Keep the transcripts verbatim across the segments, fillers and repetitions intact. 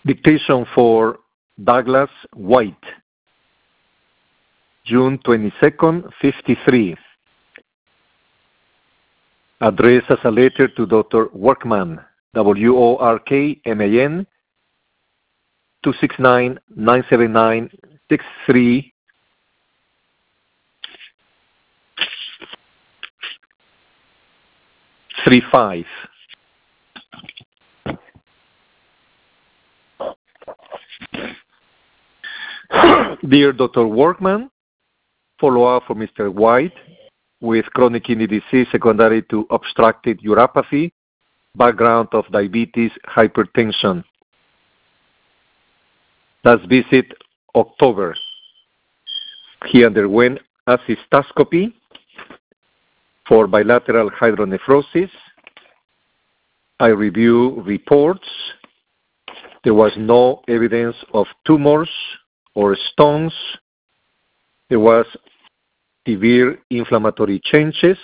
Dictation for Douglas White, June twenty-second, fifty-three. Addressed as a letter to Doctor Workman, W O R K M A N, two six nine, nine seven nine, six three three five. Dear Doctor Workman, follow-up for Mister White with chronic kidney disease secondary to obstructive uropathy, background of diabetes, hypertension. Last visit, October. He underwent a cystoscopy for bilateral hydronephrosis. I review reports. There was no evidence of tumors or stones. There was severe inflammatory changes.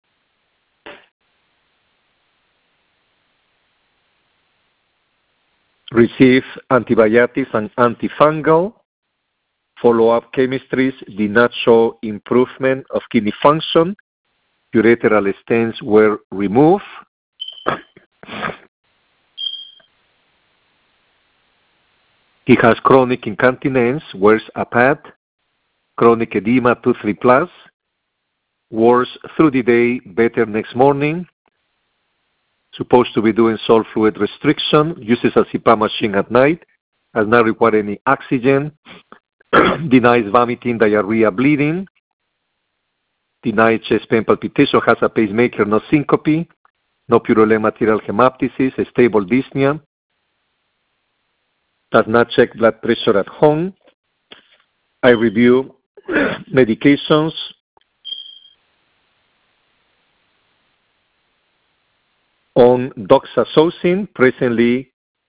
Received antibiotics and antifungal. Follow-up chemistries did not show improvement of kidney function. Ureteral stents were removed. He has chronic incontinence, wears a pad, chronic edema two three plus, worse through the day, better next morning, supposed to be doing salt fluid restriction, uses a C PAP machine at night, has not required any oxygen, denies vomiting, diarrhea, bleeding, denies chest pain palpitation, has a pacemaker, no syncope, no purulent material hemoptysis, a stable dyspnea, does not check blood pressure at home. I review medications. On doxazosine, presently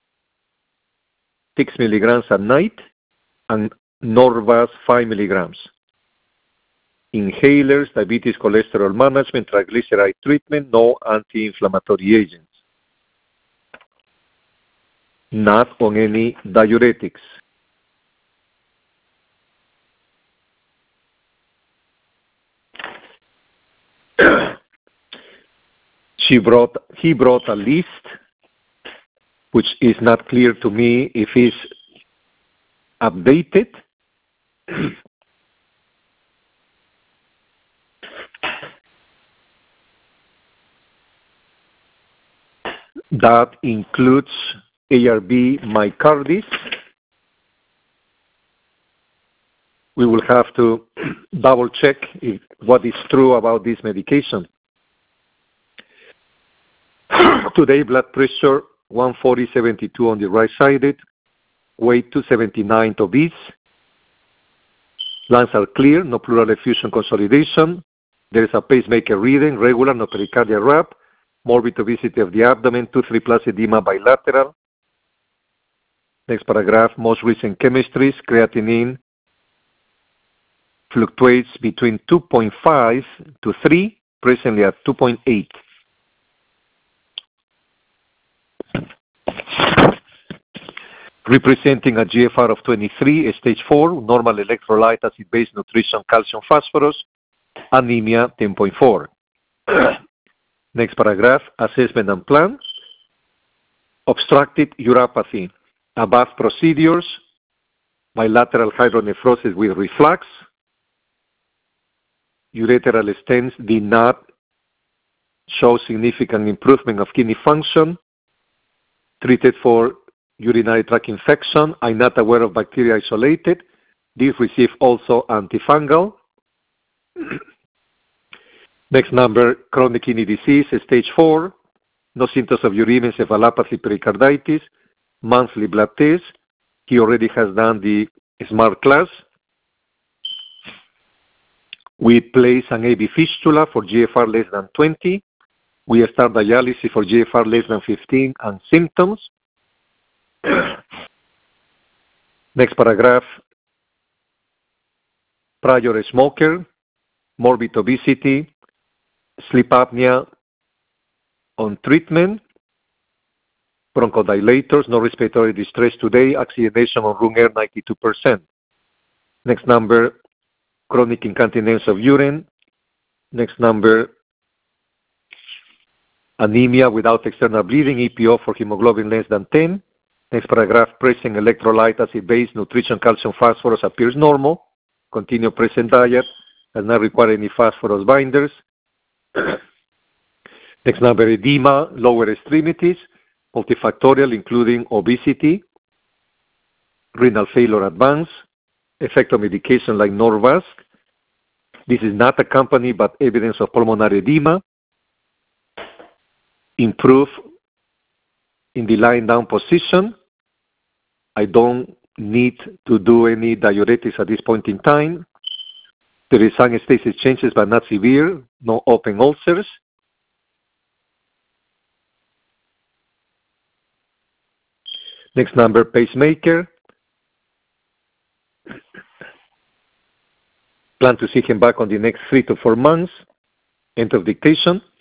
six milligrams at night, and Norvas five milligrams. Inhalers, diabetes, cholesterol management, triglyceride treatment, no anti-inflammatory agents. Not on any diuretics. She brought, he brought a list, which is not clear to me if it's updated. That includes A R B myocarditis. We will have to double check if, what is true about this medication. Today, blood pressure one forty seventy-two on the right-sided, weight two seventy-nine, obese. Lungs are clear, no pleural effusion consolidation. There is a pacemaker reading, regular, no pericardial rap. Morbid obesity of the abdomen, two three plus edema bilateral. Next paragraph, most recent chemistries, creatinine fluctuates between two point five to three, presently at two point eight. Representing a G F R of twenty-three, stage four, normal electrolyte, acid-base nutrition, calcium, phosphorus, anemia ten point four. Next paragraph, assessment and plan. Obstructive uropathy, above procedures, bilateral hydronephrosis with reflux. Ureteral stents did not show significant improvement of kidney function. Treated for urinary tract infection. I'm not aware of bacteria isolated. These receive also antifungal. Next number, chronic kidney disease, stage four, no symptoms of uremia, encephalopathy, pericarditis, monthly blood test. He already has done the SMART class. We place an A V fistula for G F R less than twenty. We start dialysis for G F R less than fifteen and symptoms. Next paragraph, prior smoker, morbid obesity, sleep apnea on treatment. bronchodilators, no respiratory distress today, oxygenation on room air ninety-two percent. Next number, chronic incontinence of urine. Next number, anemia without external bleeding, E P O for hemoglobin less than ten. Next paragraph, present electrolyte, acid base, nutrition, calcium, phosphorus appears normal. Continue present diet, does not require any phosphorus binders. Next number, edema, lower extremities, multifactorial, including obesity, renal failure advanced, effect of medication like Norvasc. This is not accompanied by evidence of pulmonary edema. Improve in the lying down position. I don't need to do any diuretics at this point in time. There is some stasis changes, but not severe. No open ulcers. Next number, pacemaker. Plan to see him back on the next three to four months. End of dictation.